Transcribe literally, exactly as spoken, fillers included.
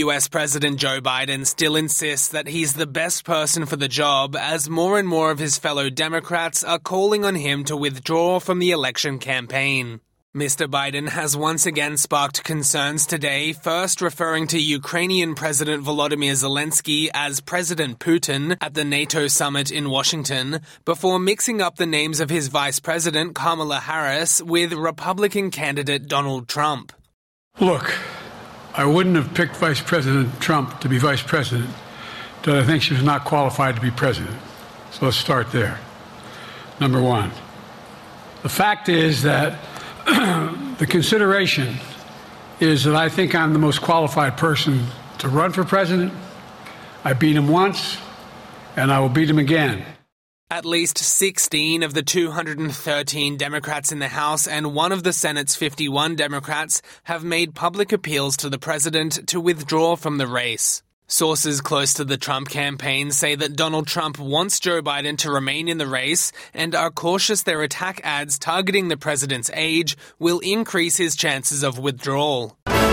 U S President Joe Biden still insists that he's the best person for the job, as more and more of his fellow Democrats are calling on him to withdraw from the election campaign. Mister Biden has once again sparked concerns today, first referring to Ukrainian President Volodymyr Zelensky as President Putin at the NATO summit in Washington, before mixing up the names of his Vice President Kamala Harris with Republican candidate Donald Trump. Look, I wouldn't have picked Vice President Trump to be Vice President, but I think she was not qualified to be President. So let's start there. Number one. The fact is that the consideration is that I think I'm the most qualified person to run for president. I beat him once, and I will beat him again. At least sixteen of the two hundred thirteen Democrats in the House and one of the Senate's fifty-one Democrats have made public appeals to the president to withdraw from the race. Sources close to the Trump campaign say that Donald Trump wants Joe Biden to remain in the race and are cautious their attack ads targeting the president's age will increase his chances of withdrawal.